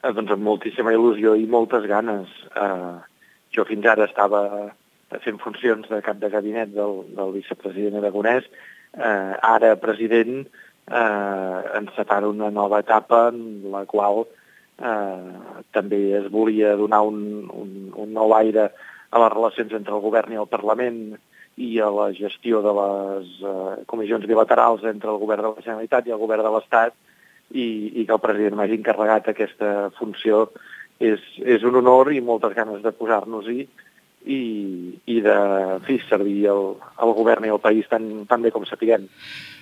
doncs amb moltíssima il·lusió i moltes ganes. Jo fins ara estava fent funcions de cap de gabinet del vicepresident Aragonès. Ara, president, encetar una nova etapa en la qual també es volia donar un nou aire a les relacions entre el govern i el Parlament i a la gestió de les comissions bilaterals entre el govern de la Generalitat i el govern de l'Estat, i que el president m'hagi encarregat aquesta funció és un honor i moltes ganes de posar-nos-hi i de fer servir el govern i el país tan bé com sapiguem.